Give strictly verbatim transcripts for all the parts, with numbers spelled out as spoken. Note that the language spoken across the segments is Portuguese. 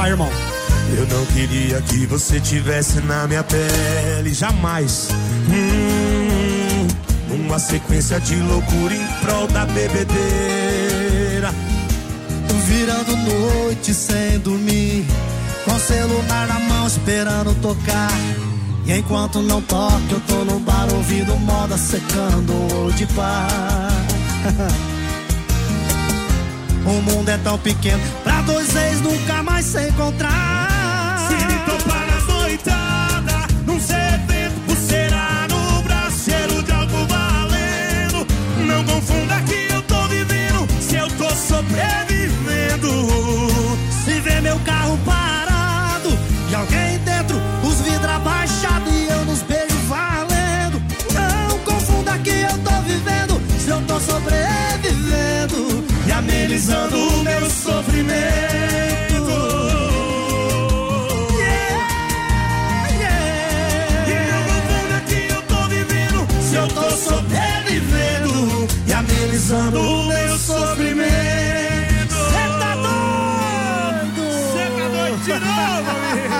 vai, irmão. Eu não queria que você tivesse na minha pele, jamais. Hum, uma sequência de loucura em prol da bebedeira. Virando noite sem dormir, com o celular na mão esperando tocar. E enquanto não toca eu tô no bar ouvindo moda secando o de par. O mundo é tão pequeno pra dois ex nunca mais se encontrar. Se ele topar na noitada, num evento, pulseira no braço, cheiro de álcool valendo. Não confunda que eu tô vivendo, se eu tô sobrevivendo. Se vê meu carro parado e alguém dentro, os vidros abaixados e eu nos beijos valendo. Não confunda que eu tô vivendo, se eu tô sobrevivendo e amenizando o meu sofrimento. Yeah, yeah. E não confunda que eu tô vivendo, se eu tô sobrevivendo e amenizando o meu sofrimento. Cê tá doido? Cê tá doido de novo,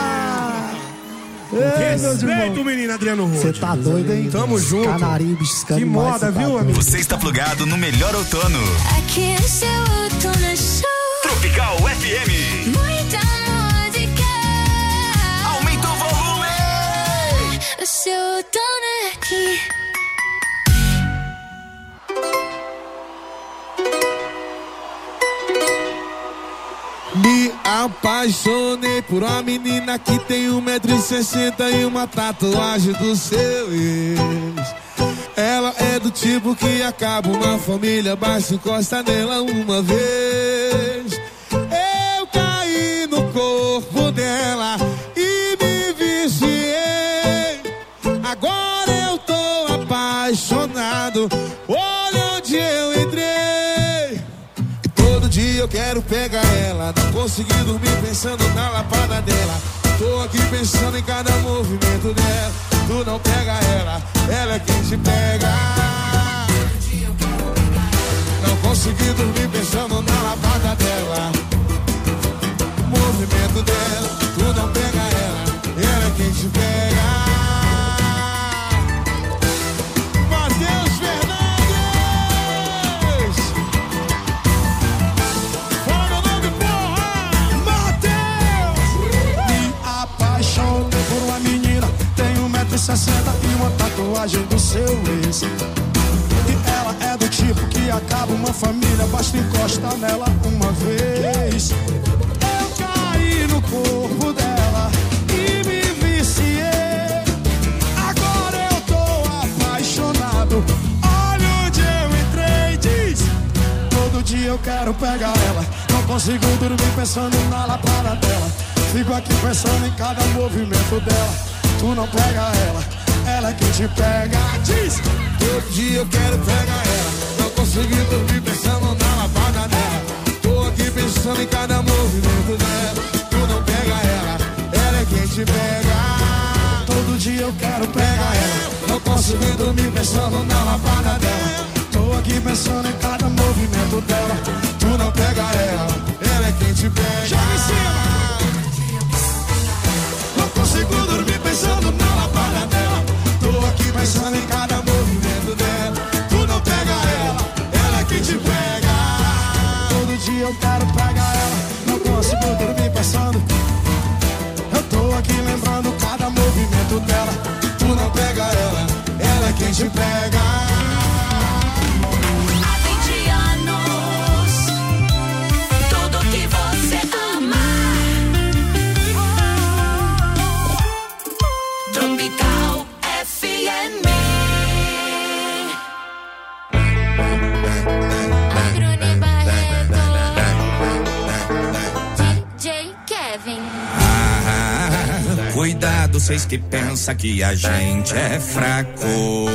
respeito, menino Adriano Rude. Você tá doido, hein? Tamo junto. Canaribes, que moda, viu, tá amigo? Você está plugado no melhor outono. Aqui é seu outono show. Tropical F M. Muita música. Aumenta o volume. O seu outono é aqui. Me apaixonei por uma menina que tem um metro e sessenta e uma tatuagem do seu ex. Ela é do tipo que acaba uma família, basta encosta nela uma vez. Eu caí no corpo dela e me viciei. Agora eu tô apaixonado, olha onde eu entrei. Todo dia eu quero pegar ela, não consegui dormir pensando na lapada dela. Tô aqui pensando em cada movimento dela. Tu não pega ela, ela é quem te pega. Não consegui dormir pensando na lapada dela. O movimento dela, tu não pega ela, ela é quem te pega. Matheus Fernandes, fala meu nome, porra! Matheus! Me apaixonei por uma menina, tem um metro e sessenta e uma tatuagem do seu ex. E ela é do tipo que acaba uma família, basta encostar nela uma vez. Eu caí no corpo dela e me viciei. Agora eu tô apaixonado, olha onde eu entrei, diz. Todo dia eu quero pegar ela, não consigo dormir pensando na lapada dela. Fico aqui pensando em cada movimento dela. Tu não pega ela, ela é quem te pega, diz. Todo dia eu quero pegar ela, não consegui dormir pensando na lapada dela. Tô aqui pensando em cada movimento dela. Tu não pega ela, ela é quem te pega. Todo dia eu quero pegar ela, não consegui dormir pensando na lapada dela. Tô aqui pensando em cada movimento dela. Tu não pega ela, ela é quem te pega. Joga em cima! Não consigo dormir pensando na lapada dela. Tô aqui pensando em cada movimento dela. Tu não pega ela, ela é quem te pega. Todo dia eu quero pegar ela, não consigo dormir pensando. Eu tô aqui lembrando cada movimento dela. Tu não pega ela, ela é quem te pega. Há vinte anos, tudo que você ama. Tropical F M. Agrone Barreto, D J Kevin. Ah, cuidado, vocês que pensam que a gente é fraco.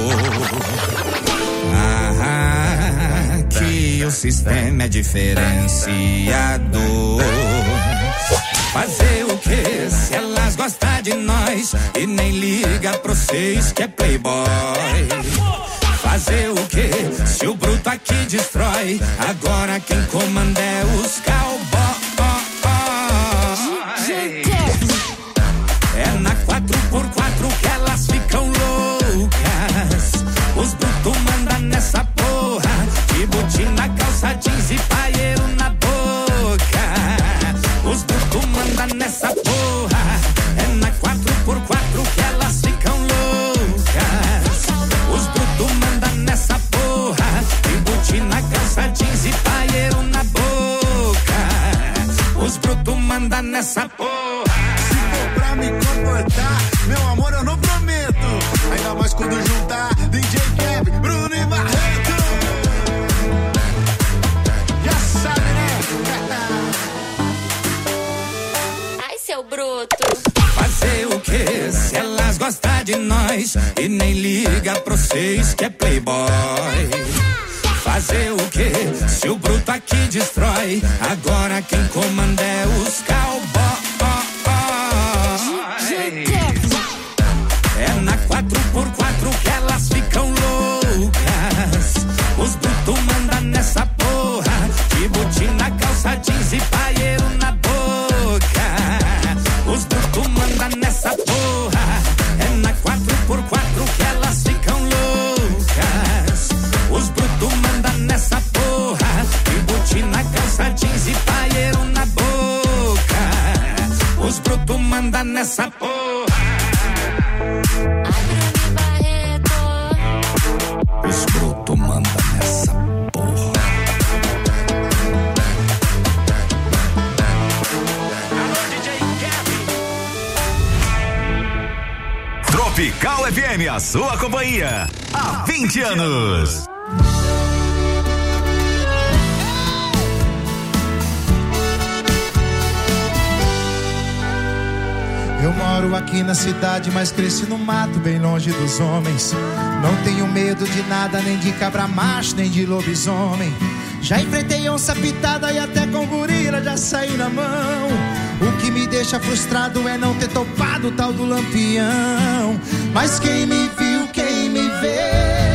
Ah, que o sistema é diferenciado. Fazer o que se elas gostam de nós e nem liga pra vocês que é playboy? Fazer o que se o bruto aqui destrói? Agora quem comanda é os cowboys. os brutos mandam nessa porra. Se for pra me comportar, meu amor, eu não prometo. Ainda mais quando juntar D J Kevin, Bruno e Barreto. Já sabe, né? Ai, seu bruto. Fazer o que se elas gostam de nós e nem liga pra vocês que é playboy? Fazer o que se o bruto aqui destrói? Agora quem comanda é os cowboys. É na quatro por quatro que elas ficam loucas. Os brutos mandam nessa porra, de botina, calça jeans e paieiro na boca. Os brutos mandam nessa porra. É na quatro por quatro que elas ficam loucas. Os brutos mandam nessa porra, de botina, calça jeans e paieiro na boca. Os brutos mandam nessa porra. Os brutos mandam nessa porra. Tropical F M, a sua companhia há vinte anos. Eu moro aqui na cidade, mas cresci no mato, bem longe dos homens. Não tenho medo de nada, nem de cabra macho, nem de lobisomem. Já enfrentei onça pitada e até com gorila já saí na mão. O que me deixa frustrado é não ter topado o tal do lampião. Mas quem me viu, quem me vê,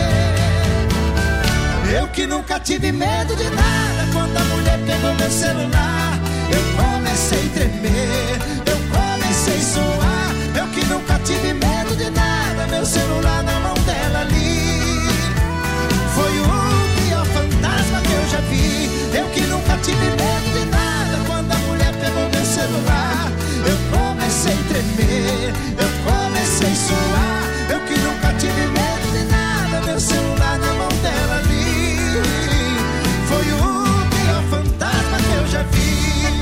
eu que nunca tive medo de nada. Quando a mulher pegou meu celular, eu comecei a tremer, eu comecei a suar. Eu que nunca tive medo de nada, meu celular na mão dela ali. Foi o pior fantasma que eu já vi. Eu que nunca tive medo de nada. Quando a mulher pegou meu celular, eu comecei a tremer, eu comecei a suar. Eu que nunca tive medo de nada, meu celular na mão dela ali. Foi o pior fantasma que eu já vi.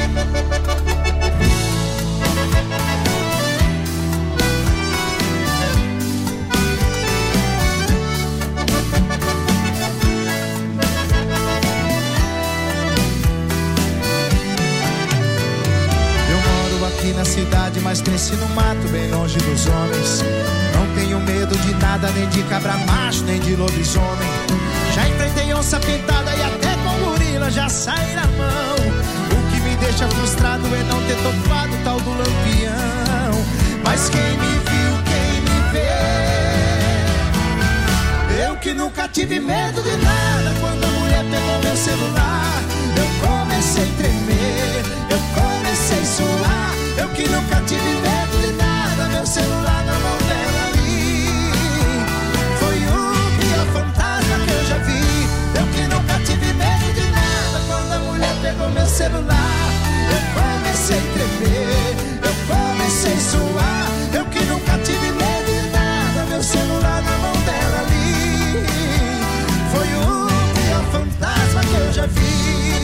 Aqui na cidade, mas cresci no mato, bem longe dos homens. Não tenho medo de nada, nem de cabra macho, nem de lobisomem. Já enfrentei onça pintada e até com gorila já saí na mão. O que me deixa frustrado é não ter topado o tal do lampião. Mas quem me viu, quem me vê, eu que nunca tive medo de nada. Quando a mulher pegou meu celular, eu comecei a tremer, eu comecei a suar. Eu que nunca tive medo de nada, meu celular na mão dela ali. Foi o pior fantasma que eu já vi. Eu que nunca tive medo de nada. Quando a mulher pegou meu celular, eu comecei a tremer, eu comecei a suar. Eu que nunca tive medo de nada, meu celular na mão dela ali. Foi o pior fantasma que eu já vi.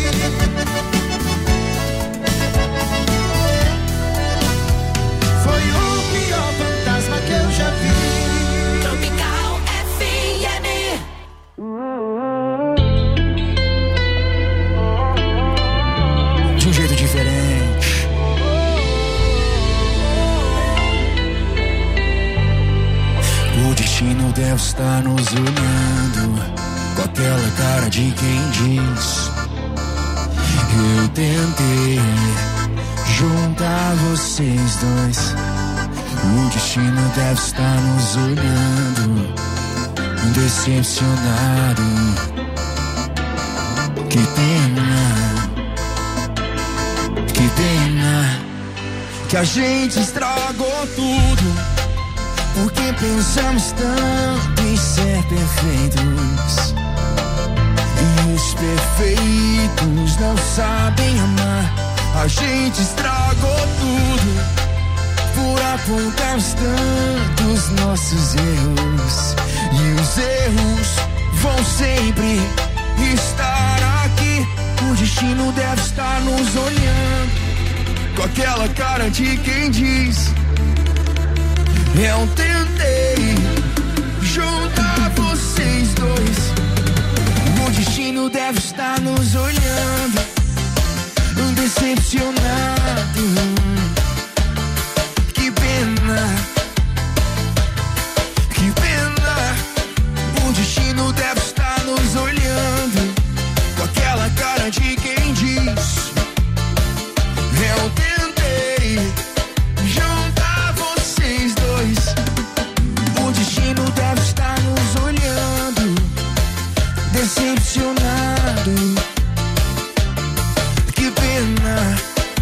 Foi o pior fantasma que eu já vi. Tropical F M. De um jeito diferente. O destino deve estar nos olhando com aquela cara de quem diz: eu tentei juntar vocês dois. O destino deve estar nos olhando, decepcionado. Que pena, que pena que a gente estragou tudo, porque pensamos tanto em ser perfeitos. E os perfeitos não sabem amar. A gente estragou tudo por apontarmos tantos nossos erros. E os erros vão sempre estar aqui. O destino deve estar nos olhando aquela cara de quem diz: eu tentei juntar vocês dois. O destino deve estar nos olhando, decepcionado. Que pena, que pena. O destino deve estar nos olhando, com aquela cara de quem diz: eu tentei juntar vocês dois. O destino deve estar nos olhando, decepcionado. Que pena,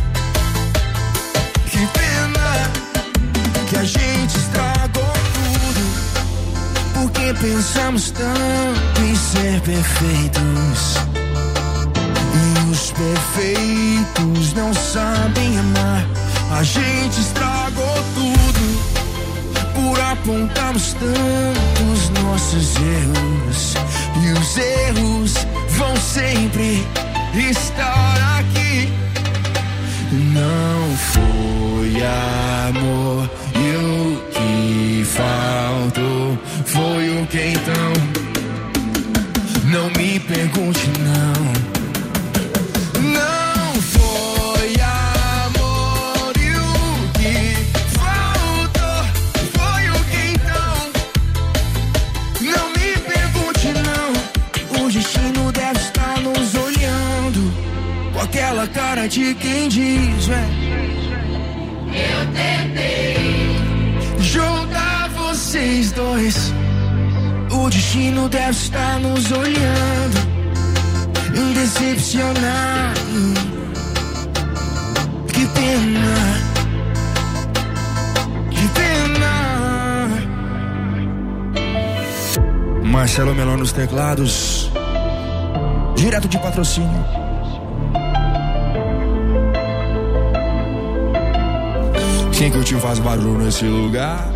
que pena, que a gente estragou tudo, porque pensamos tanto em ser perfeitos. E os perfeitos não sabem amar. A gente estragou tudo, por apontarmos tantos nossos erros. E os erros vão sempre estar aqui. Não foi amor, e o que faltou foi o que então? Não me pergunte não. Não foi amor, e o que faltou foi o que então? Não me pergunte não. O destino deve estar nos olhando, com aquela cara de quem diz: eu tentei juntar vocês dois. O destino deve estar nos olhando, decepcionado. Que pena, que pena. Marcelo Melão nos teclados, direto de Patrocínio. Quem que o tio faz barulho nesse lugar?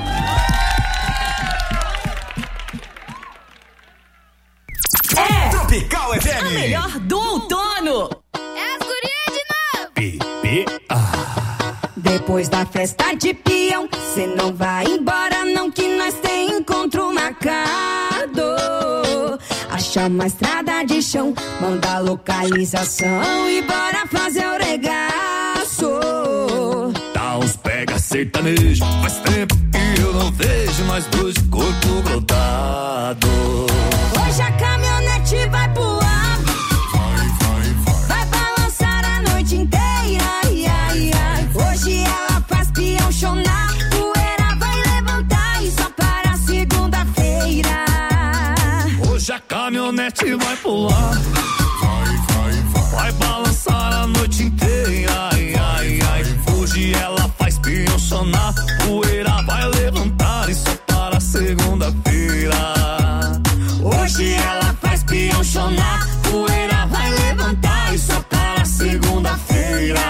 É Tropical F M, a melhor do outono. É as gurias de novo. P P A. Depois da festa de peão, cê não vai embora não, que nós tem encontro marcado. Achar uma estrada de chão, manda a localização e bora fazer o regaço. Dá uns pega sertanejo, faz tempo que eu não vejo nós dois de corpo grudado. Hoje a caminhonete vai pular, vai, vai, vai, vai balançar a noite inteira, ai, ai, ai. Hoje ela faz peão show na poeira, vai levantar e só para segunda-feira. Hoje a caminhonete vai pular, vai, vai, vai, vai balançar a noite inteira, ai, ai, ai. Hoje ela faz peão show na poeira, vai levantar e só para segunda-feira. Hoje ela faz peão show na poeira, vai levantar e só para segunda-feira.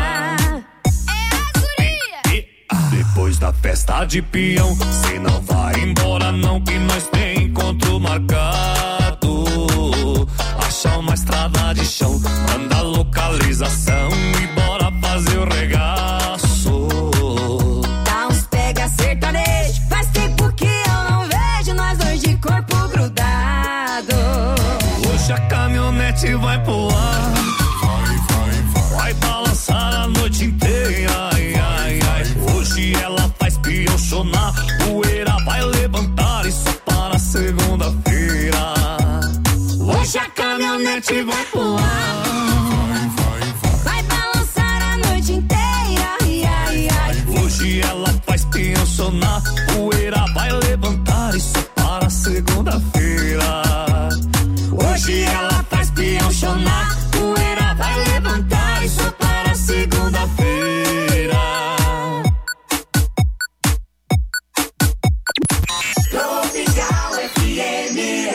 Depois da festa de peão, cê não vai embora não, que nós tem encontro marcado. Achar uma estrada de chão, manda a localização e bora fazer o regaço. Dá uns pega sertanejo, faz tempo que eu não vejo nós dois de corpo grudado. Hoje a caminhonete vai pular, vai, vai, vai, vai balançar a noite inteira, ai, ai, ai. Hoje ela faz peão show na poeira, vai levantar e só para segunda-feira. Hoje a caminhonete vai pular, vai, vai, vai, vai balançar a noite inteira, ai, ai, ai. Hoje ela faz peão show na poeira, vai levantar e só para segunda-feira. Hoje ela faz peão show na poeira, vai levantar e só para segunda-feira. Tropical F M.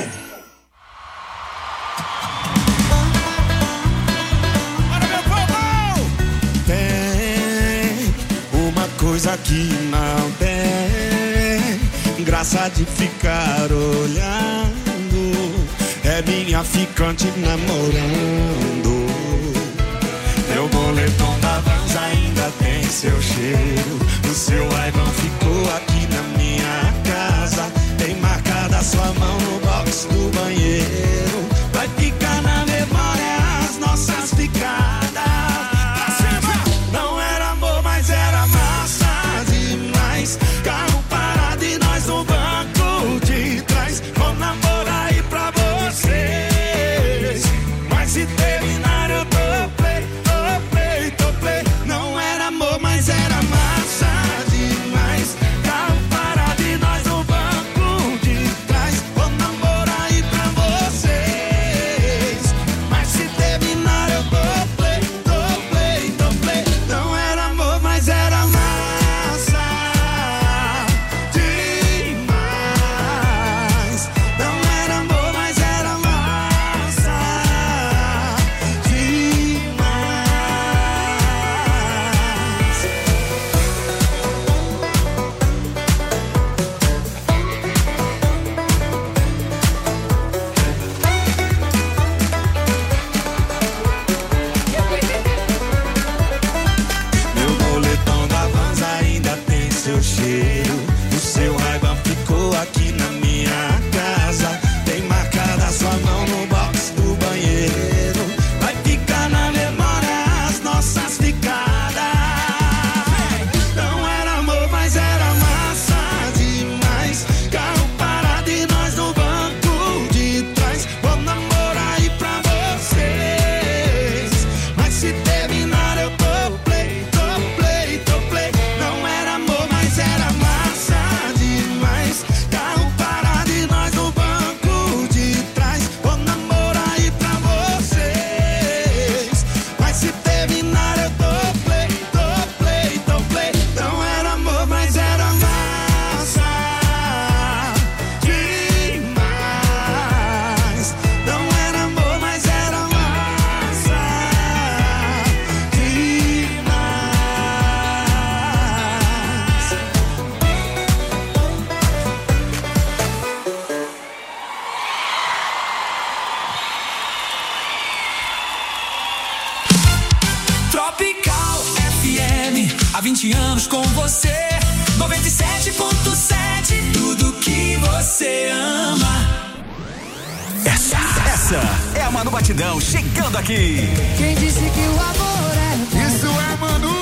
Para meu povo! Tem uma coisa que não tem graça de ficar olhando, é minha ficante namorando. Eu vou moletom da Vans ainda tem seu cheiro. O seu Ray-Ban ficou aqui na minha casa. Tem marcada sua mão no box do banheiro. Vai ficar na memória as nossas ficadas. Não era amor, mas era massa demais. Carro parado e nós no banco de trás. Vou namorar aí pra vocês. Mas se terminar eu tô play, tô play, tô play. Não era amor, mas era massa demais. Carro parado e nós no banco de trás. Vou namorar aí pra vocês. Mas se terminar eu tô play, tô play, tô play. Não era amor, mas era massa demais. Não era amor, mas era massa demais. Meu moletom da Vans ainda tem seu cheiro. O seu Ray-Ban ficou aqui na minha casa. Tem marcada sua mão no box do banheiro. Vai ficar na memória as nossas ficadas. Não era amor, mas era massa demais. Carro parado e nós no banco de trás. Vou namorar aí pra vocês. Mas se terminar eu tô play, tô play, tô play. Não era amor, mas era massa demais. Carro parado e nós no banco de trás. Vou namorar aí pra vocês. Mas se terminar eu tô play, tô play, tô play. Não era amor, mas era massa demais. Não era amor, mas era massa demais. Tropical F M, há vinte anos com você. noventa e sete ponto sete, tudo que você ama. Essa, essa é a Manu Batidão chegando aqui. Quem disse que o amor é bom? Isso é Manu.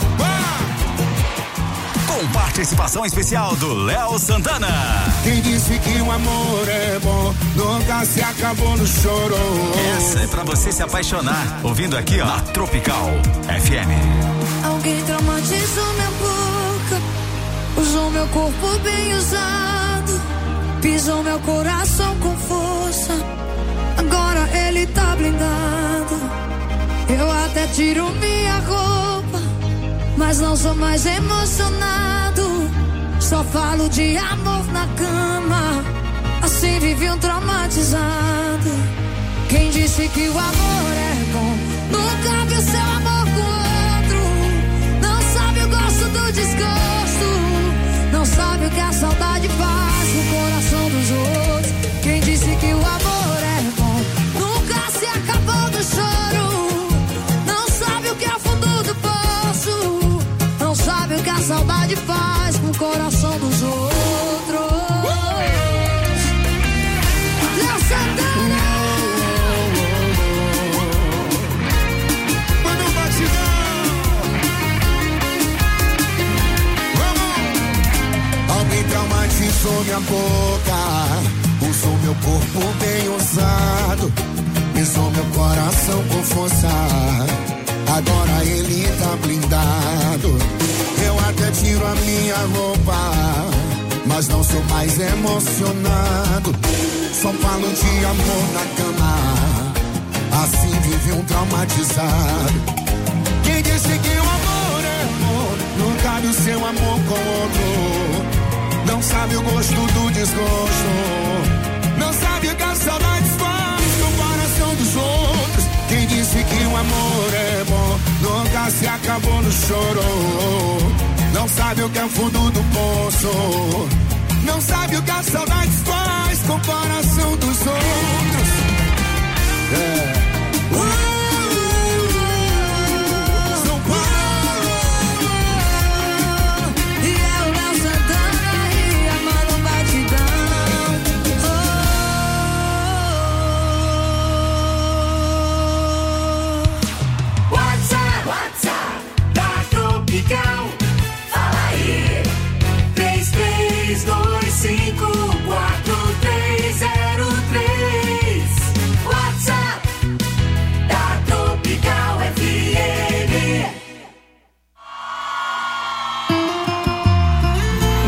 Com participação especial do Léo Santana. Quem disse que o amor é bom nunca se acabou no choro. Essa é pra você se apaixonar. Ouvindo aqui, ó, na Tropical F M. Alguém traumatizou minha boca, usou meu corpo bem usado, pisou meu coração com força. Agora ele tá blindado. Eu até tiro minha roupa, mas não sou mais emocionado. Só falo de amor na cama, assim vive um traumatizado. Quem disse que o amor é bom nunca viu seu amor com outro. Não sabe o gosto do desgosto, não sabe o que a saudade faz no coração dos outros. Quem disse que o amor é bom nunca se acabou do choro. Não sabe o que é o fundo do poço, não sabe o que a saudade faz com o coração dos outros. Léo Santana. Manu Batidão. Vamos. Alguém traumatizou minha boca, usou meu corpo bem usado, pisou meu coração com força. Agora ele tá blindado. Eu até tiro a minha roupa, mas não sou mais emocionado. Só falo de amor na cama, assim vive um traumatizado. Quem disse que o amor é amor nunca viu seu amor com outro. Não sabe o gosto do desgosto, não sabe o que a saudade faz no coração dos outros. Quem disse que o amor é bom nunca se acabou no choro. Não sabe o que é o fundo do poço, não sabe o que a saudade faz com o coração dos outros. É. Uh, uh, uh,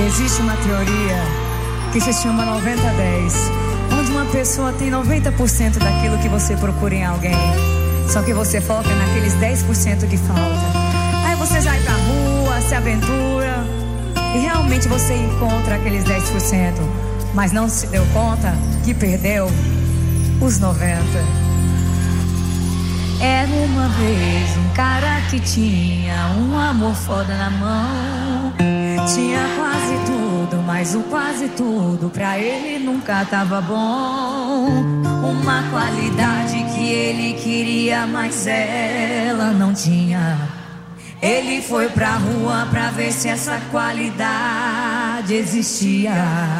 Existe uma teoria que se chama noventa a dez, onde uma pessoa tem noventa por cento daquilo que você procura em alguém, só que você foca naqueles dez por cento que falta. Aí você sai pra rua, se aventura e realmente você encontra aqueles dez por cento, mas não se deu conta que perdeu os noventa por cento. Era uma vez um cara que tinha um amor foda na mão. Tinha quase tudo, mas o quase tudo pra ele nunca tava bom. Uma qualidade que ele queria, mas ela não tinha. Ele foi pra rua pra ver se essa qualidade existia.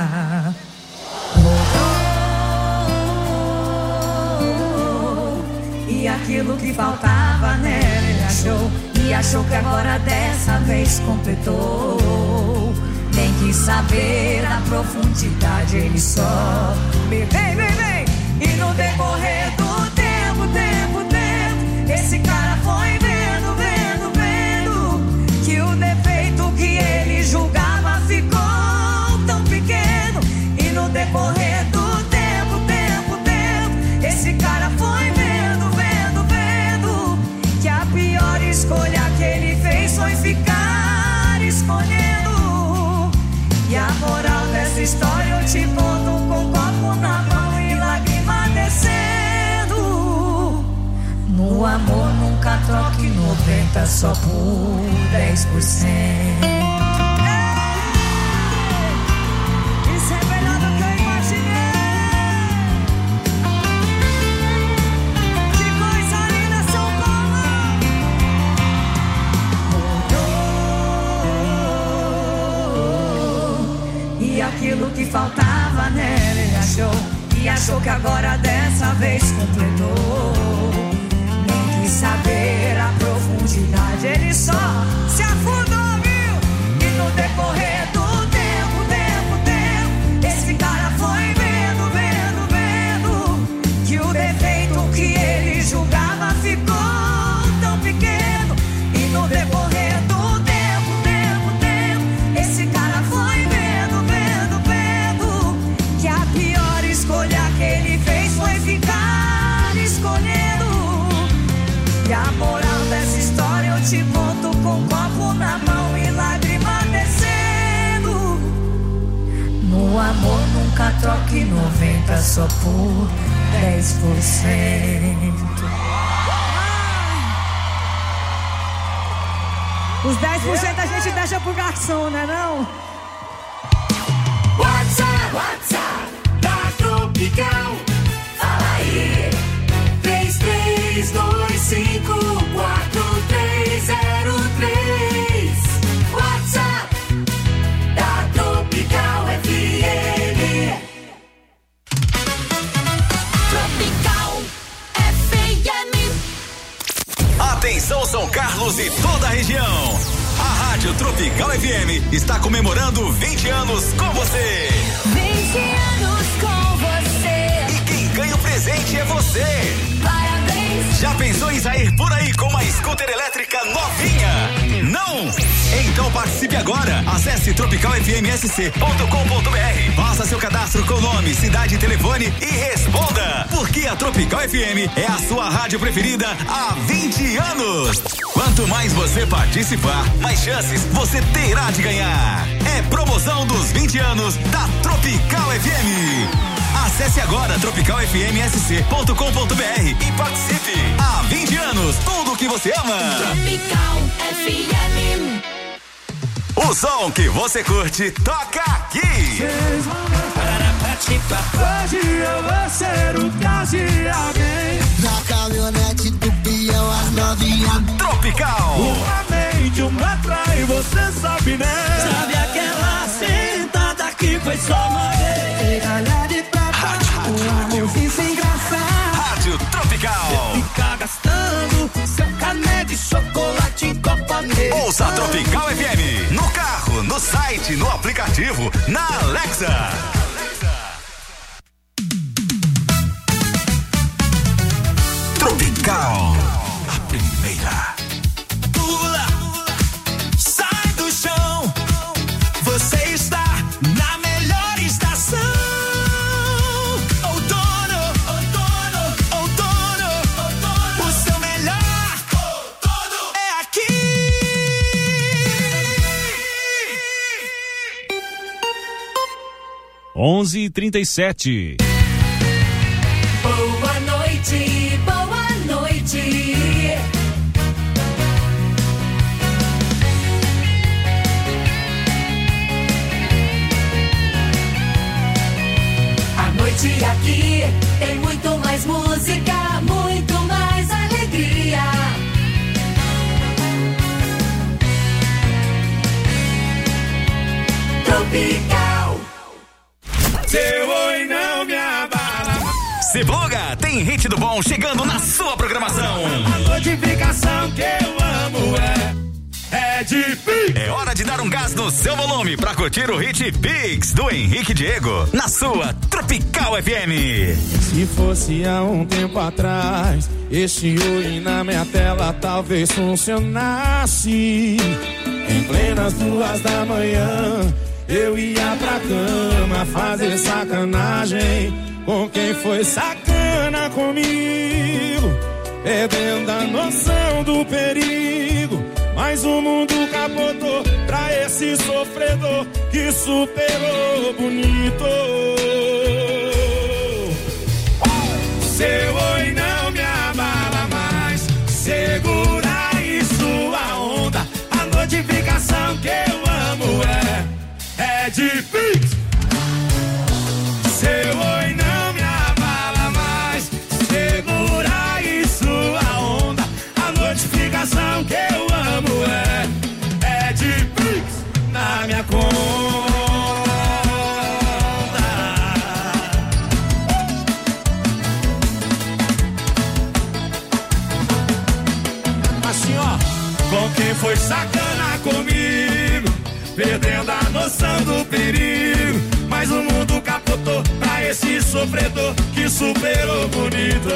E aquilo que faltava nela ele achou, e achou que agora dessa vez completou. Tem que saber a profundidade, ele só vem, vem, vem. E no decorrer do tempo, tempo, tempo, esse cara foi vendo, vendo, vendo que o defeito que ele julgava ficou tão pequeno. E no decorrer do tempo, tempo, tempo, esse cara foi vendo, vendo, vendo que a pior escolha que ele fez foi ficar escolhendo. E a moral dessa história eu te conto com um copo na mão e lágrima descendo. No amor nunca troque noventa só por dez por cento. Isso é melhor do que eu imaginei. Que coisa linda, São Paulo. E aquilo que faltava nela ele achou, e achou que agora dessa vez completou. Nem quis saber a profundidade, ele só se afundou, viu? E no decorrer do tempo, tempo, tempo, esse cara foi vendo, vendo, vendo que o defeito que ele julgava ficou tão pequeno. E no decorrer do tempo, tempo, tempo, esse cara foi vendo, vendo, vendo que a pior escolha que ele fez foi ficar escolhendo. E a moral dessa história eu te conto com um copo na mão e lágrima descendo. No amor nunca troque noventa só por dez por cento. Os dez por cento a gente deixa pro garçom, né não? WhatsApp, WhatsApp da Tropical. Fala aí. três três dois cinco quatro três zero três. WhatsApp da Tropical F M. Tropical F M. Atenção São Carlos e toda a região. A Rádio Tropical F M está comemorando vinte anos com você. vinte anos com você. E quem ganha o presente é você. Parabéns. Já pensou em sair por aí com uma scooter elétrica novinha? Não? Então participe agora. Acesse tropical f m s c ponto com ponto b r. Faça seu cadastro com nome, cidade e telefone e responda. Porque a Tropical F M é a sua rádio preferida há vinte anos. Quanto mais você participar, mais chances você terá de ganhar. É promoção dos vinte anos da Tropical F M. Acesse agora tropical f m s c ponto com ponto b r e participe. Há vinte anos, tudo que você ama. Tropical F M. O som que você curte toca aqui. Hoje eu vou ser o caso de alguém. Na caminhonete do peão, as novinhas. Tropical. Uma mente, uma trai, você sabe, né? Sabe aquela sentada que foi só uma vez? Olha de papo, um amorzinho sem graça. Rádio Tropical. Fica gastando seu cané de chocolate em Copanê. Ouça a Tropical F M no carro, no site, no aplicativo, na Alexa. Tropical, a primeira. Pula, sai do chão. Você está onze e trinta e sete. Boa noite, boa noite. A noite aqui tem muito mais música, muito mais alegria. Tropical. Seu oi não me abala. Se pluga, tem hit do bom chegando na sua programação. A notificação que eu amo é É difícil. É hora de dar um gás no seu volume pra curtir o hit Pix do Henrique Diego na sua Tropical F M. Se fosse há um tempo atrás, esse oi na minha tela talvez funcionasse. Em plenas duas da manhã, eu ia pra cama fazer sacanagem com quem foi sacana comigo, perdendo a noção do perigo. Mas o mundo capotou pra esse sofredor que superou bonito. Seu oi não me abala mais, segura aí sua onda. A notificação que eu amo é, é difícil. Seu oi não me abala mais, segura aí sua onda. A notificação que eu amo é, é de Pix na minha conta. Assim ó, com quem foi sacana comigo, perdendo a noção do perigo. Mas o mundo capotou pra esse sofredor que superou bonito.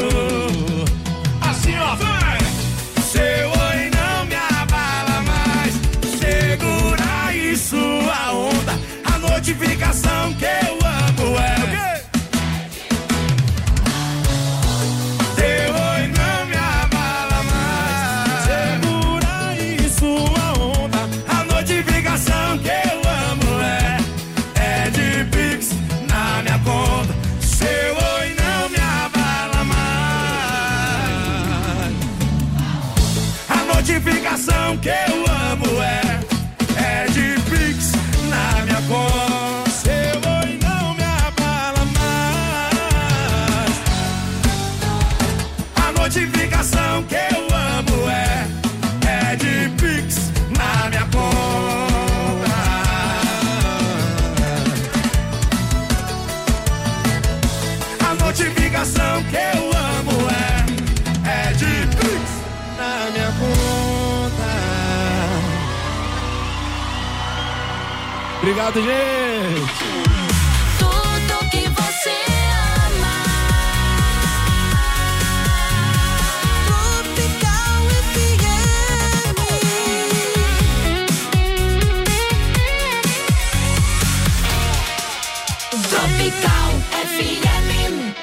Assim ó, vai! Seu oi não me abala mais, segura aí sua onda. A notificação que eu amo é seu oi não me abala mais, segura aí sua onda. A notificação que eu amo é é de Pix na minha conta. Seu oi não me abala mais. A notificação que eu amo é, é de Pix na minha conta. Seu oi não me abala mais. A notificação que eu amo é, é de Pix na minha conta. A notificação que eu amo é, é de Pix na minha conta. Obrigado, gente. Tudo que você ama. Tropical F M. Tropical F M.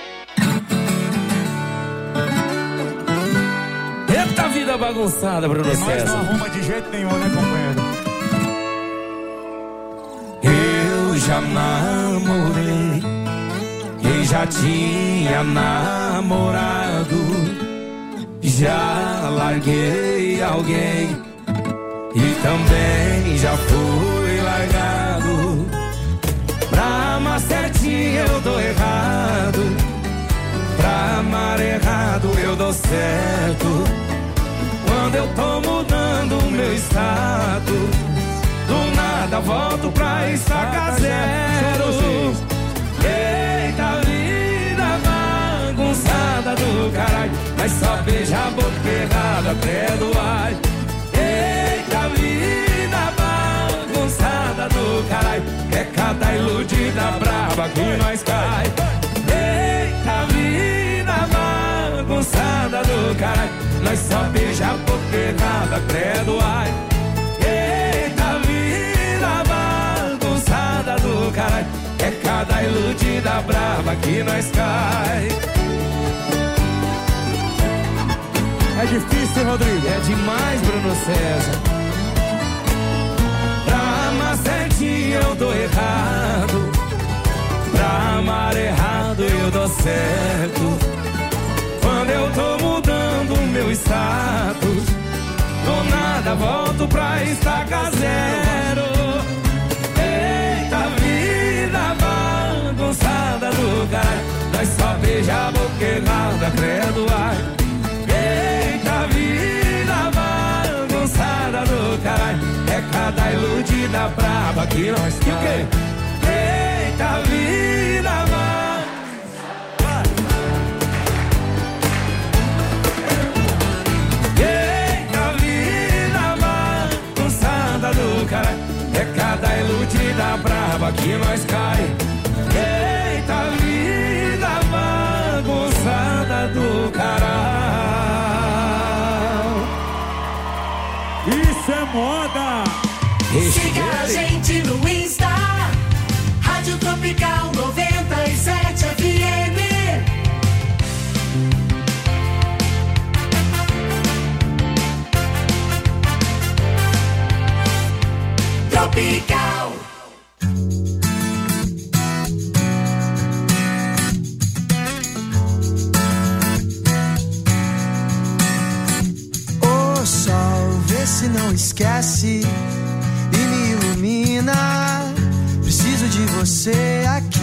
Eita vida bagunçada, Bruno Mas César. não arruma de jeito nenhum, né, companheiro? Eu já namorei quem já tinha namorado, já larguei alguém e também já fui largado. Pra amar certinho eu dou errado, pra amar errado eu dou certo. Quando eu tô mudando o meu status, do nada volto pra estaca zero. Eita vida bagunçada do caralho, mas só beija a boca errada até do ar. Eita vida bagunçada do caralho, é cada iludida brava que nós cai. Eita vida bagunçada do caralho, nós só beija a boca errada até do ar. Eita vida bagunçada do caralho, é cada iludida brava que nós cai. É difícil, Rodrigo. É demais, Bruno César. Pra amar certinho eu dou errado, vento. Quando eu tô mudando meu status, do nada volto pra estaca zero. Eita vida bagunçada do caralho, nós só beija a boca errada, credo, ai. Eita vida bagunçada do caralho, é cada iludida braba que nós tem. O quê? Eita vida bagunçada. É cada iludida brava que nós cai. Eita vida bagunçada do caralho. Isso é moda. Siga a gente no Insta, Rádio Tropical noventa e sete F M. Tropical. O sol, vê se não esquece e me ilumina. Preciso de você aqui.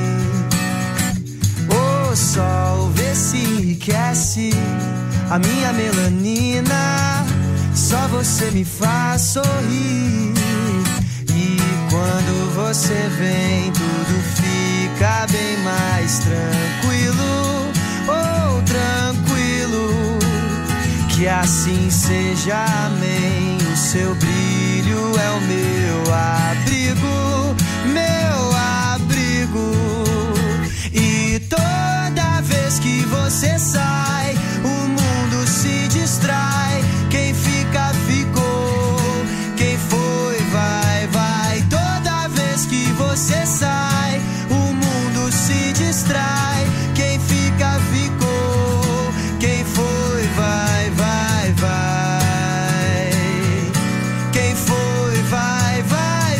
O sol, vê se enriquece a minha melanina. Só você me faz sorrir. E quando você vem, tudo fica bem mais tranquilo. Oh, tranquilo. Que assim seja, amém. O seu brilho é o meu abrigo, meu abrigo. E toda vez que você sai, o mundo se distrai. Quem fica, ficou. Quem foi, vai, vai. Toda vez que você sai, o mundo se distrai. Quem fica, ficou. Quem foi, vai, vai, vai. Quem foi, vai, vai,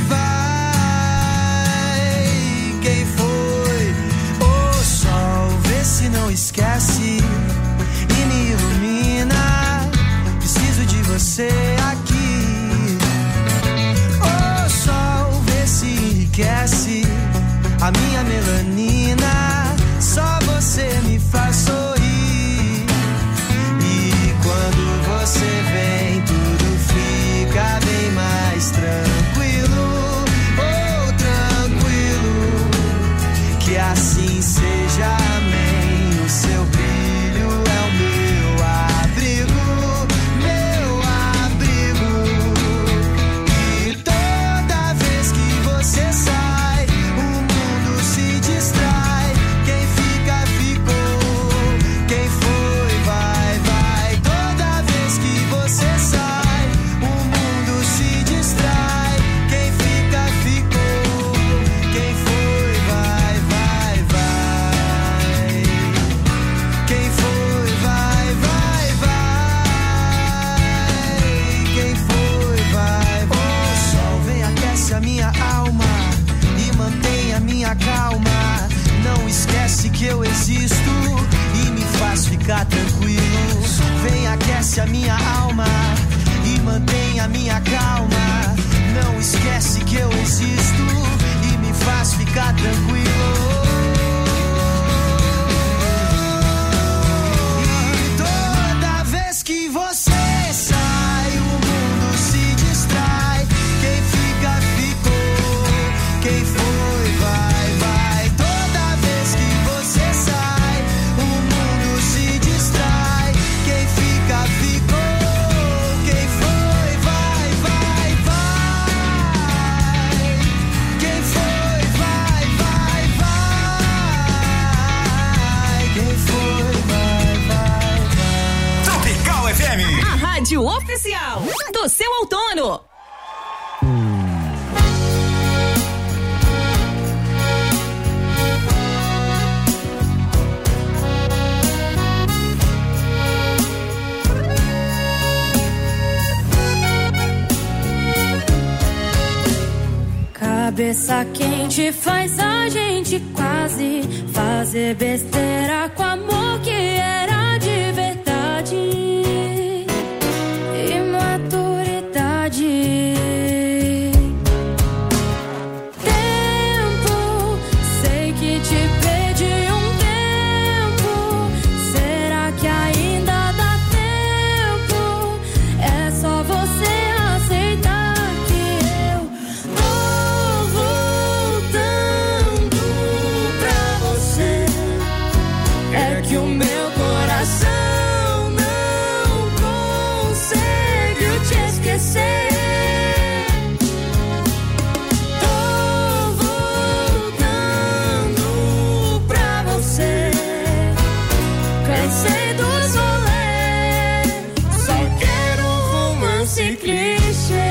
vai. Quem foi? O sol, vê se não esquece e me ilumina. Preciso de você aqui. O sol, vê se enriquece a minha melanina. Só você me faz sorrir. E quando você vem, tudo fica bem mais tranquilo. Oh, tranquilo. Que assim seja, amém. O seu brilho é o meu abrigo, meu abrigo. E toda vez que você sai, o mundo se distrai. Quem fica, ficou. Quem foi, vai, vai. Toda vez que você sai, o mundo se distrai. Quem fica, ficou. Quem foi, vai, vai, vai. Quem foi, vai, vai, vai. Quem foi, vai, vai. O sol vem, aquece a minha alma e mantém a minha calma. Não esquece que eu existo e me faz ficar tranquilo. Vem, aquece a minha alma e mantém a minha calma. Não esquece que eu existo e me faz ficar tranquilo. E toda vez que você sai, o mundo se distrai. Quem fica, ficou. Quem foi, vai, vai. Toda vez que você sai, o mundo se distrai. Quem fica, ficou. Quem foi, vai, vai, vai. Quem foi, vai, vai, vai. Quem foi, vai, vai, vai. Tropical F M. A rádio oficial do seu outono. Cabeça quente faz a gente quase fazer besteira com amor que era de verdade. Imaturidade. Tempo, sei que te perdi um tempo. Será que ainda dá tempo? É só você aceitar que eu tô voltando pra você. É que o meu coração não consegue te esquecer. Tô voltando pra você. Cansei dos rolês, só quero um romance clichê.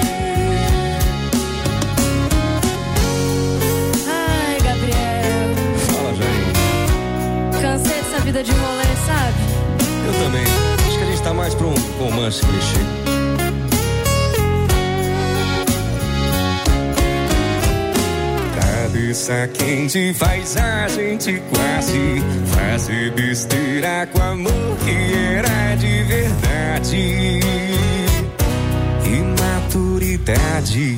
Ai, Gabriel, Fala, Jair. cansei dessa vida de rolê, sabe? Eu também. Acho que a gente tá mais pra um romance clichê. Cabeça quente faz a gente quase fazer besteira com amor que era de verdade. Imaturidade.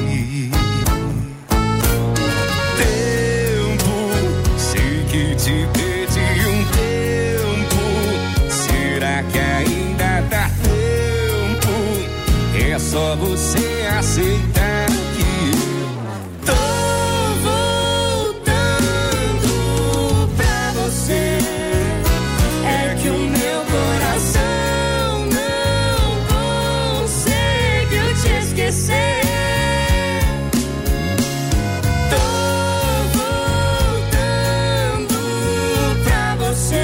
Tempo, sei que te perdi um tempo. Será que ainda dá tempo? É só você aceitar que eu tô voltando pra você. É que o meu coração não conseguiu te esquecer. Tô voltando pra você.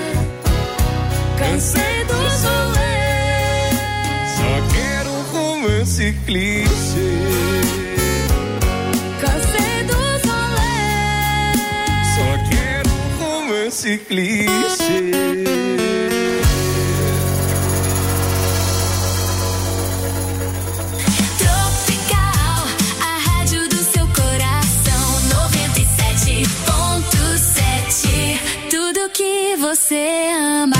Cansei dos rolês, só quero um romance clichê. Cansei dos rolês, Só quero um romance clichê. Tropical, a rádio do seu coração. Noventa e sete ponto sete. Tudo que você ama.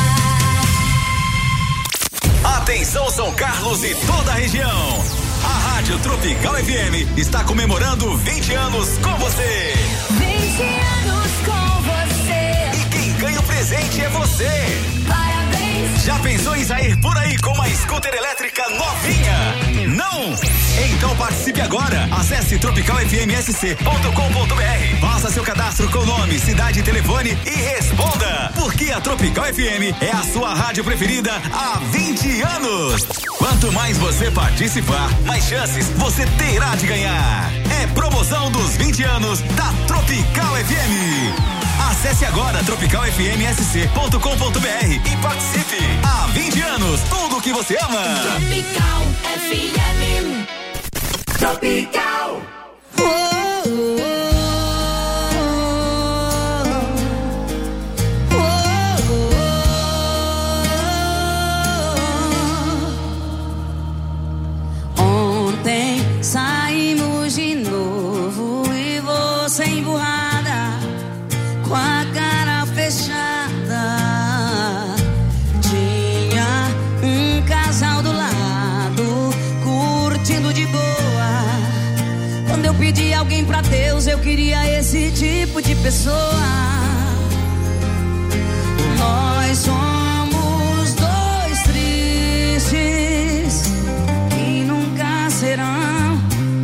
Atenção São Carlos e toda a região. A Rádio Tropical F M está comemorando vinte anos com você. vinte anos com você. E quem ganha o presente é você. Parabéns. Já pensou em sair por aí com uma scooter elétrica novinha? Não? Então participe agora. Acesse tropical f m s c ponto com ponto b r. Faça seu cadastro com nome, cidade e telefone e responda. Porque a Tropical F M é a sua rádio preferida há vinte anos. Quanto mais você participar, mais chances você terá de ganhar. É promoção dos vinte anos da Tropical F M. Acesse agora tropical f m s c ponto com ponto b r e participe. Há vinte anos, tudo que você ama. Tropical F M. Tropical. Oh, oh, oh, oh. Ontem saímos de novo e você emburrada, com a cara fechada. Tinha um casal do lado, curtindo de boa. Quando eu pedi alguém pra Deus, eu queria esse tipo de pessoa. Nós somos dois tristes que nunca serão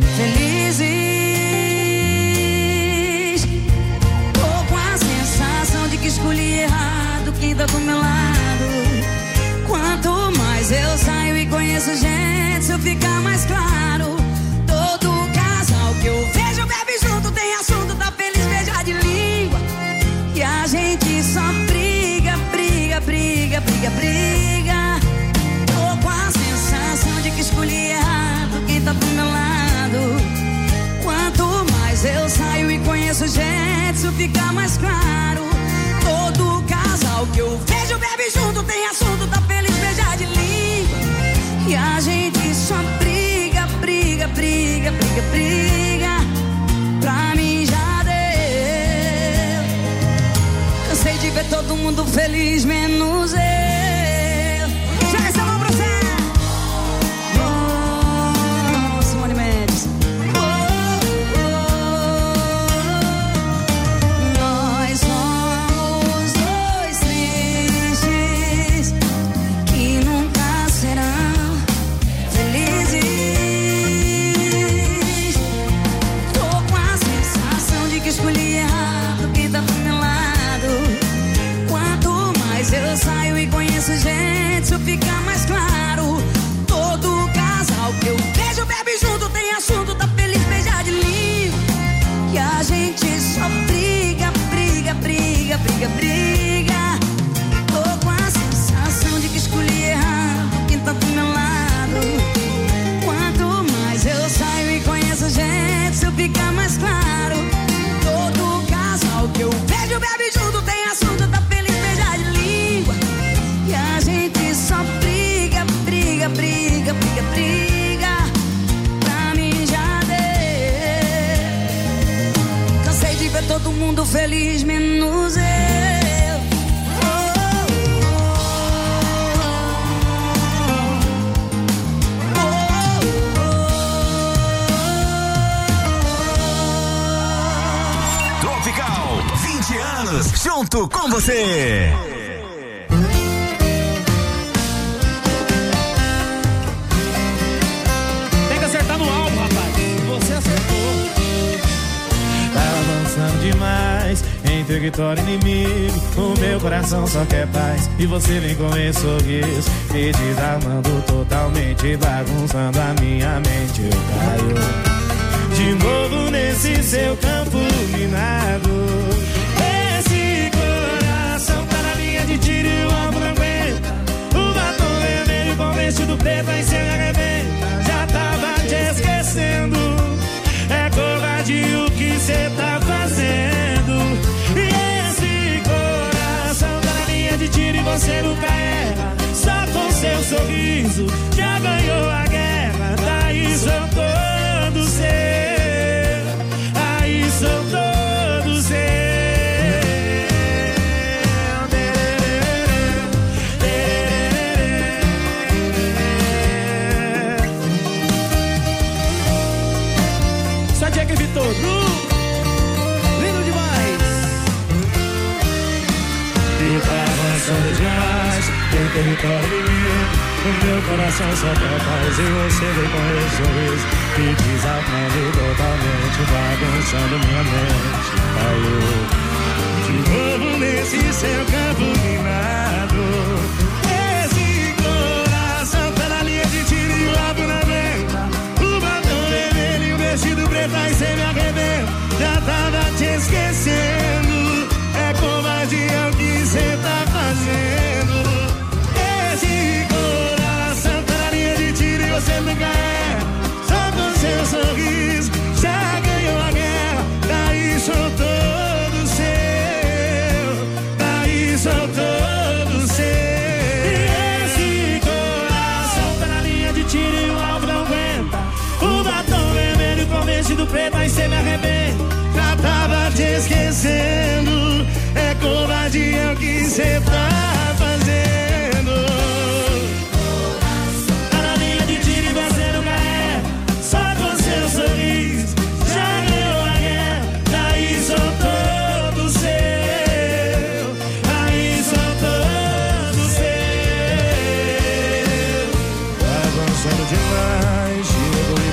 felizes. Tô com a sensação de que escolhi errado quem tá do meu lado. Quanto mais eu saio e conheço gente, isso fica mais claro. Todo casal que eu vejo bebe junto, tem assunto, tá feliz, beija de língua. E a gente só briga, briga, briga, briga, briga. Tô com a sensação de que escolhi errado quem tá do meu lado. Quanto mais eu saio e conheço gente, isso fica mais claro. Todo casal que eu vejo bebe junto, tem assunto, tá feliz, beija de língua. E a gente só briga, mundo feliz, menos eu. Joga essa mão pra você. Oh, Simone Mendes. Oh, oh. Nós somos dois tristes que nunca serão felizes. Tô com a sensação de que escolhi errado quem tá do meu lado. Quanto mais eu saio e conheço gente, isso fica mais claro. Todo casal que eu vejo bebe junto, tem assunto, tá feliz, beija de língua. E a gente só briga, briga, briga, briga, briga. Tô com a sensação de que escolhi errado quem tá do meu lado. Quanto mais eu saio e conheço gente, isso fica mais claro. Todo casal que eu vejo bebe junto, tem assunto, tá feliz, beija de língua. E a gente só briga, briga, briga, briga, briga. Pra mim já deu. Cansei de ver todo mundo feliz, menos eu. Tropical, vinte anos, junto com você. Tem que acertar no álbum, rapaz. Você acertou. Tá avançando demais, entre vitória e inimigo. O meu coração só quer paz. E você vem com esse sorriso, me desarmando totalmente, bagunçando a minha mente. Eu caio de novo nesse seu campo minado. Esse coração tá na linha de tiro e o alvo não aguenta. O batom vermelho com vestido preto aí cê arrebenta. Já tava te esquecendo, é covardia o que cê tá fazendo. E esse coração tá na linha de tiro e você nunca erra. Só com seu sorriso já ganhou a guerra. Daí são todos seus. São todos seus. Só Jack Vitor, lindo demais. E tá avançando demais, tem território inimigo. O meu coração só quer paz e você vem com esse sorriso me desarmando totalmente, bagunçando minha mente. Caiu de novo nesse seu campo minado. Esse coração tá na linha de tiro e o alvo na venta. O batom vermelho e o vestido preto aí cê me arrebenta. Já tava te esquecendo, é covardia o que cê tá fazendo. Você nunca é, só com seu sorriso já ganhou a guerra. Daí sou todo seu, daí sou todo seu. E esse coração tá na linha de tiro e o alvo não aguenta. O batom vermelho com vestido preto aí cê me arrebenta. Já tava te esquecendo, é covardia o que cê tá fazendo. Sorriso, já ganhou a guerra, daí sou todo seu, daí sou todo seu. Avançando demais, chegou e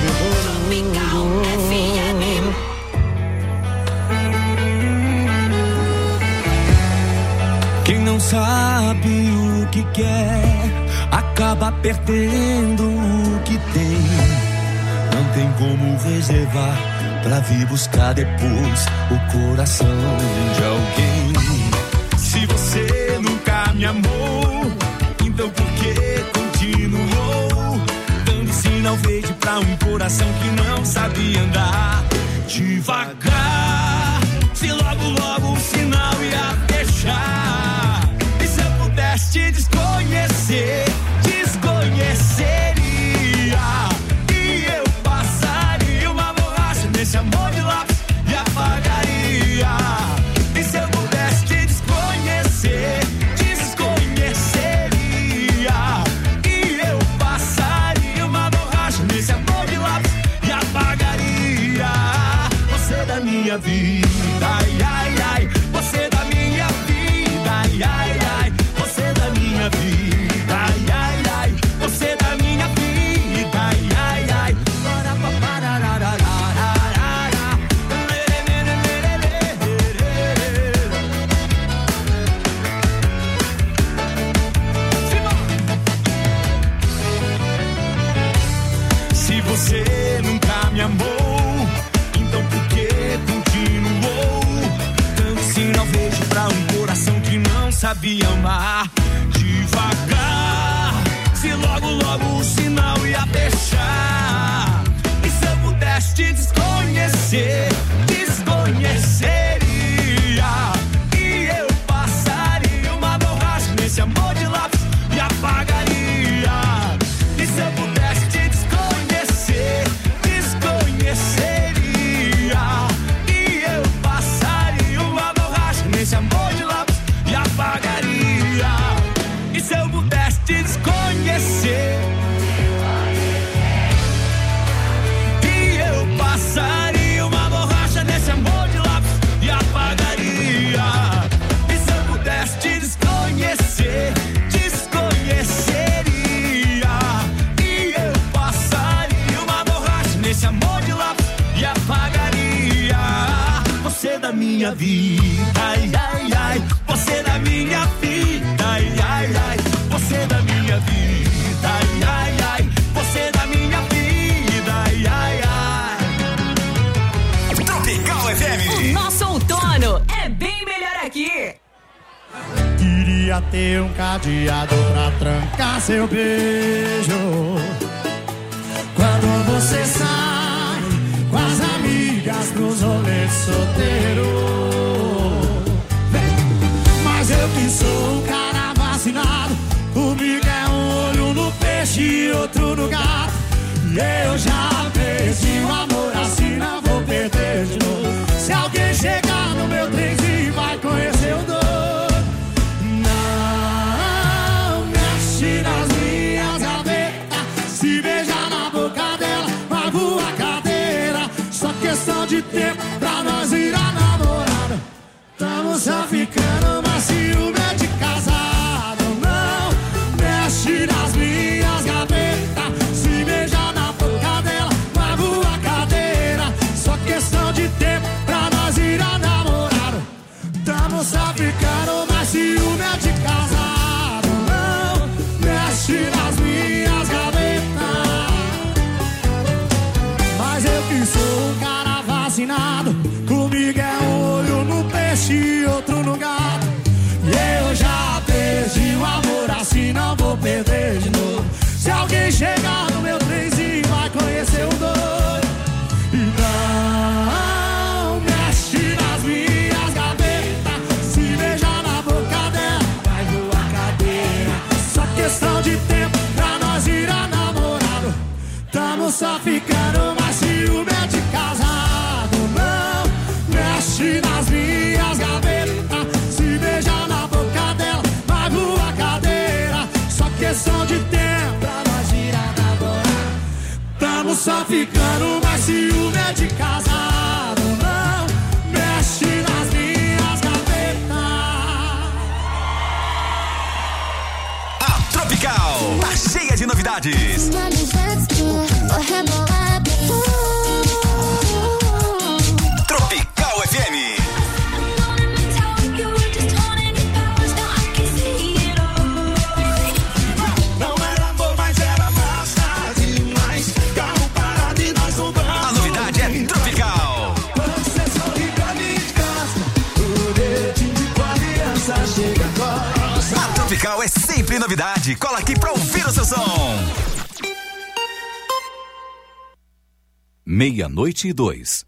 me Quem não sabe o que quer, acaba perdendo o que tem. Não tem como reservar pra vir buscar depois o coração de alguém. Se você nunca me amou, então por que continuou dando sinal verde pra um coração que não sabia andar devagar? Se logo logo o sinal ia fechar, e se eu pudesse te desconhecer, desconheceria. Esse amor de lápis me apagaria. E se eu pudesse te desconhecer, Você nunca me amou, então por que continuou? Tanto sinal vejo pra um coração que não sabia amar. Devagar, se logo logo o sinal ia fechar. E se eu pudesse te desconhecer, desconheceria. E eu passaria uma borracha nesse amor de lápis e apagaria. E se eu pudesse te desconhecer, desconheceria. E eu passaria uma borracha nesse amor de lápis e apagaria. E se eu pudesse te desconhecer, e eu passaria uma borracha nesse amor de lápis e apagaria. E se eu pudesse te desconhecer, desconheceria. E eu passaria uma borracha nesse amor de lápis e apagaria. Você da minha vida, ai, ai, ai. Você da minha vida, ai, ai, ai. Você da minha vida, ai, ai, ai. Você da minha vida, ai, ai, ai. Tropical F M. O nosso outono é bem melhor aqui. Queria ter um cadeado pra trancar seu beijo. Quando você sai com as amigas pros rolês solteiro. Mas eu que sou um cara vacinado, comigo é um olho no peixe e outro no gato. E eu já perdi o amor assim, não vou perder de novo. Se alguém chegar no meu trenzinho vai conhecer o doido. Não mexe nas minhas gavetas, se beijar na boca dela, magoa a cadeira. Só questão de tempo pra nós ir a namorada. Tamo só ficando, mas ciúme é de casado. Não mexe nas minhas gavetas, se beijar na boca dela, magoa a cadeira. Só questão de tempo pra nós ir a namorada. Tamo só ficando, mas ciúme é de casado. Não mexe nas minhas gavetas. Mas eu que sou um cara vacinado, comigo é um olho no peixe e outro no gato. E eu já perdi o amor assim, não vou perder de novo. Se alguém chegar no meu trenzinho vai conhecer o doido. E não mexe nas minhas gavetas, se beijar na boca dela vai voar cadeira. Só questão de tempo pra nós ir a namorado. Tamo só ficando, mas ciúme é de casado. Não mexe nas minhas gavetas, se beijar na boca dela vai voar cadeira. Só questão de tempo pra nós ir a namorar. Tamo só ficando, mas ciúme é de casado. Não mexe nas minhas gavetas. A Tropical tá cheia de novidades. Tropical F M. Não era amor, mas era massa demais. Carro parado e nós roubando. A novidade é Tropical. Você sorri pra mim de casa, o dedinho de aliança chega agora. A Tropical é sempre novidade. Cola aqui pra ouvir o seu som. Meia-noite e dois.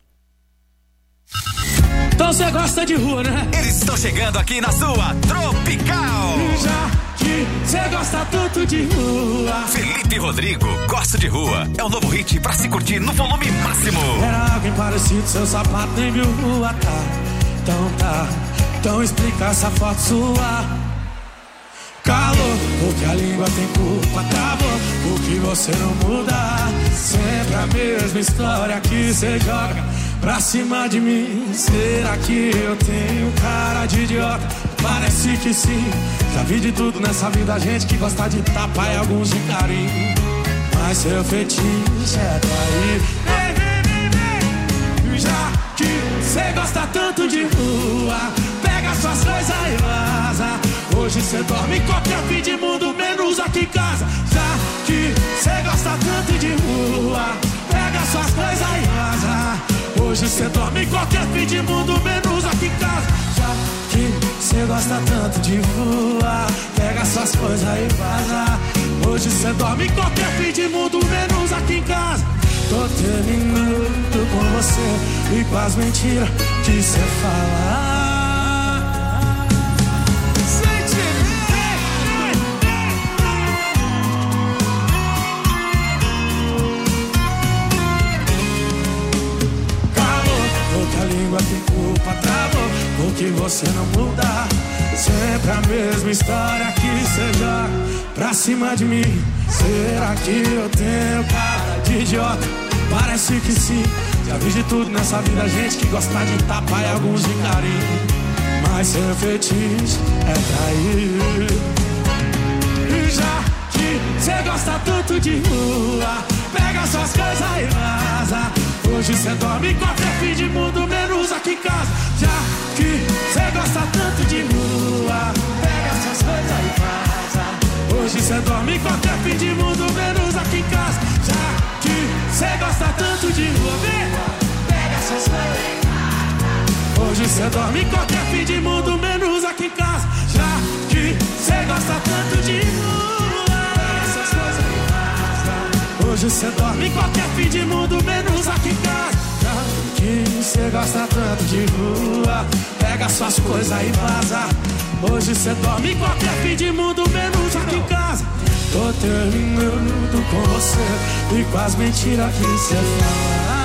Então você gosta de rua, né? Eles estão chegando aqui na sua Tropical. Já que você gosta tanto de rua. Felipe Rodrigo, Gosto de Rua. É o novo hit pra se curtir no volume máximo. Era alguém parecido, seu sapato nem viu rua, tá? Então tá, então explica essa foto sua. Calor, porque a língua tem culpa, acabou, porque você não muda. Sempre a mesma história que você joga pra cima de mim. Será que eu tenho cara de idiota? Parece que sim. Já vi de tudo nessa vida, gente que gosta de tapa e alguns de carinho. Mas seu fetiche é trair. Vem, vem, vem, vem. Já que você gosta tanto de rua, pega suas coisas e vaza. Hoje cê dorme em qualquer fim de mundo, menos aqui em casa. Já que cê gosta tanto de rua, Hoje cê dorme em qualquer fim de mundo, menos aqui em casa. Já que cê gosta tanto de voar, pega suas coisas e vaza. Hoje cê dorme em qualquer fim de mundo, menos aqui em casa. Tô terminando com você e com as mentiras que cê fala. Tem culpa, travou, porque você não muda. Sempre a mesma história que cê joga pra cima de mim. Será que eu tenho cara de idiota? Parece que sim. Já vi de tudo nessa vida, gente que gosta de tapa e alguns de carinho. Mas seu fetiche é trair. E já que cê gosta tanto de rua, pega suas coisas e vaza. Hoje cê dorme em qualquer fim de mundo, menos aqui em casa. Já que cê gosta tanto de rua, pega suas coisas e vaza. Hoje cê dorme em qualquer fim de mundo, menos aqui em casa. Já que cê gosta tanto de rua, pega suas coisas e vaza. Hoje cê dorme em qualquer fim de mundo, menos aqui em casa. Já que cê gosta tanto de rua, pega suas coisas e vaza. Hoje cê dorme em qualquer fim de mundo, menos aqui em casa. Já que cê gosta tanto de rua, pega suas coisas e vaza. Hoje cê dorme em qualquer fim de mundo, menos aqui em casa. Tô terminando com você e com as mentiras que cê fala.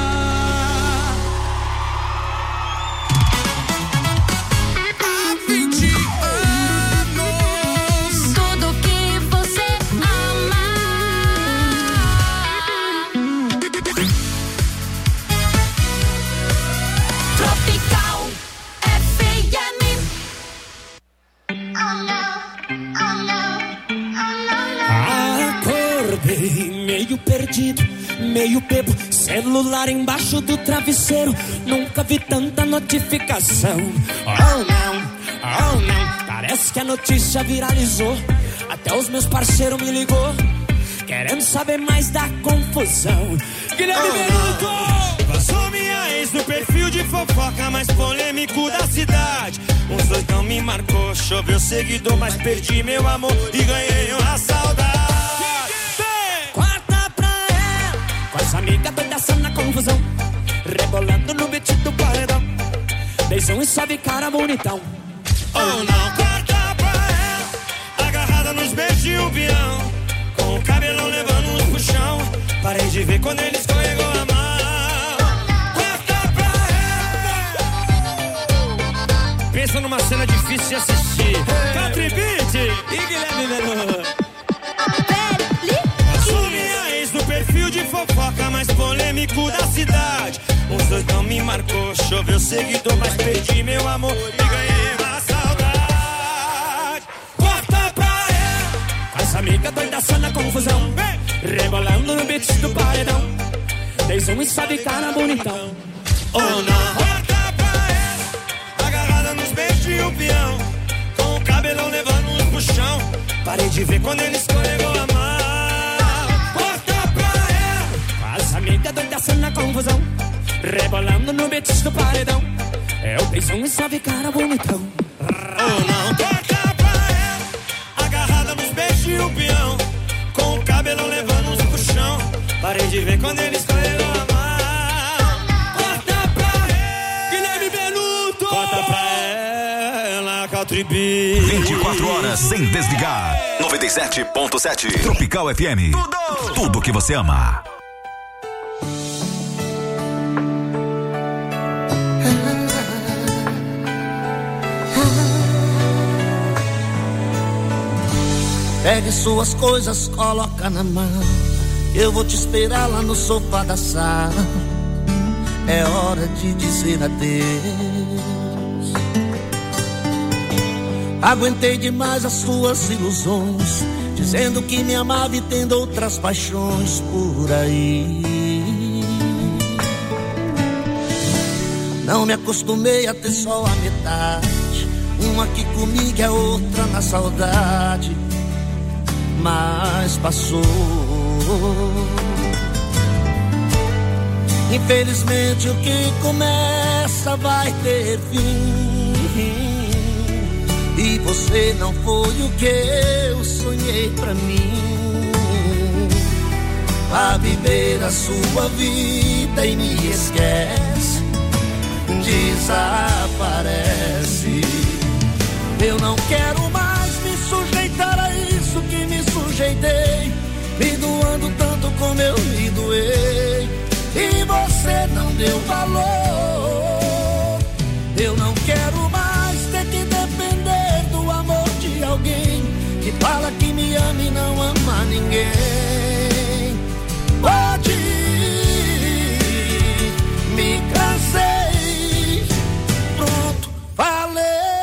Perdido, meio bebo, celular embaixo do travesseiro. Nunca vi tanta notificação. Oh não, oh não, parece que a notícia viralizou. Até os meus parceiros me ligou, querendo saber mais da confusão. Guilherme Benuto! Passou minha ex no perfil de fofoca mais polêmico da cidade. Uns dois não me marcou, choveu seguidor, mas perdi meu amor e ganhei uma saudade. As amigas doidas na confusão, rebolando no beat do paredão. Beijão e sobe cara bonitão. Oh não, corta pra ela, agarrada nos beijos e o peão, com o cabelão levando uns pro chão. Parei de ver quando ele escorregou a mão. Corta pra ela. Pensa numa cena difícil de assistir. Country Beat e Guilherme Melo. Perfil de fofoca mais polêmico da cidade. Os dois não me marcou, choveu seguidor, mas perdi meu amor e ganhei uma saudade. Corta pra ela, as amigas doidas só na confusão, rebolando no beat do paredão. Beijão e sobe cara bonitão. Oh não, corta pra ela, agarrada nos beijos e o peão, com o cabelão levando uns pro chão. Parei de ver quando ele escorregou a mão. As amigas doidas na confusão, rebolando no beat do paredão. É o beijão e sobe cara bonitão. Oh não, corta pra ela, agarrada nos beijos e o peão, com o cabelão levando uns pro chão. Parei de ver quando ele escorregou a mão. Corta pra ela, Guilherme Benuto. Corta pra ela, Country Beat. vinte e quatro horas sem desligar. noventa e sete ponto sete Tropical F M. Tudo, tudo que você ama. Pegue suas coisas, coloca na mão. Eu vou te esperar lá no sofá da sala. É hora de dizer adeus. Aguentei demais as suas ilusões, dizendo que me amava e tendo outras paixões por aí. Não me acostumei a ter só a metade, uma aqui comigo e a outra na saudade. Mas passou. Infelizmente o que começa vai ter fim. E você não foi o que eu sonhei pra mim. Vá viver a sua vida e me esquece, desaparece. Eu não quero mais me sujeitar a isso que me sujeitei, me doando tanto como eu me doei. E você não deu valor. Eu não quero mais ter que depender do amor de alguém que fala que me ama e não ama ninguém. Pode ir, me cansei, pronto, falei.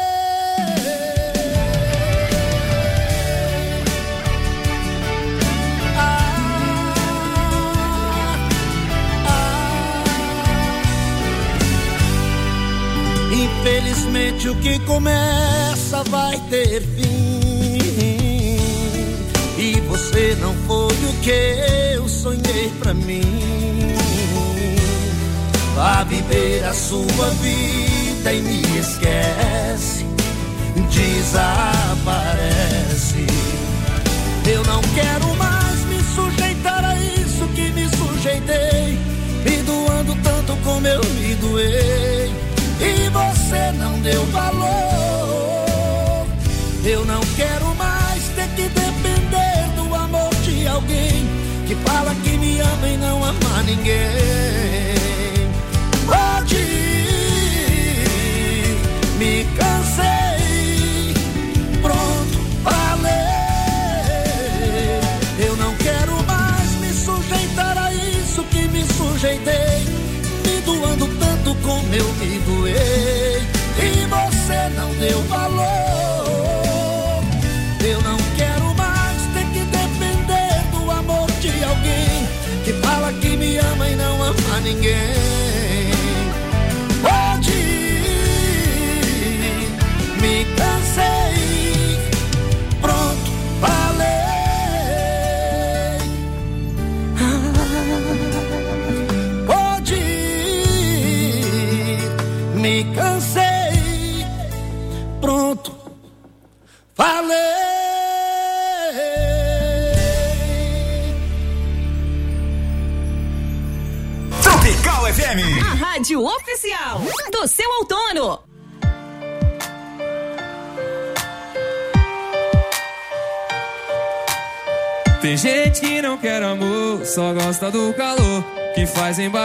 Infelizmente o que começa vai ter fim. E você não foi o que eu sonhei pra mim. Vá viver a sua vida e me esquece, desaparece. Eu não quero mais me sujeitar a isso que me sujeitei, me doando tanto como eu me doei. E você não deu valor. Eu não quero mais ter que depender do amor de alguém que fala que me ama e não ama ninguém. Pode ir, me cansei, pronto, falei. Eu não quero mais me sujeitar a isso que me sujeitei, me doando tanto como eu me doei. E você não deu valor. Eu não quero mais ter que depender do amor de alguém que fala que me ama e não ama ninguém. Pode ir, me cansei, pronto, falei. Me cansei, pronto, falei. Tropical F M, a rádio oficial do seu outono. Tem gente que não quer amor, só gosta do calor que faz embaixo.